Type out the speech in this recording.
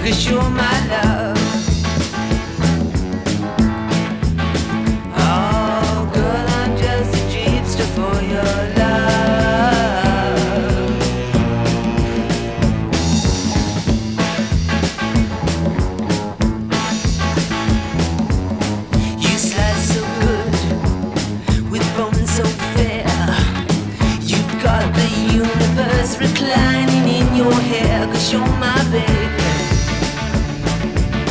'cause you're my love. Oh, girl, I'm just a gypster for your love. You slide so good, with bones so fair. You've got the universe reclining in your hair, 'cause you're my baby.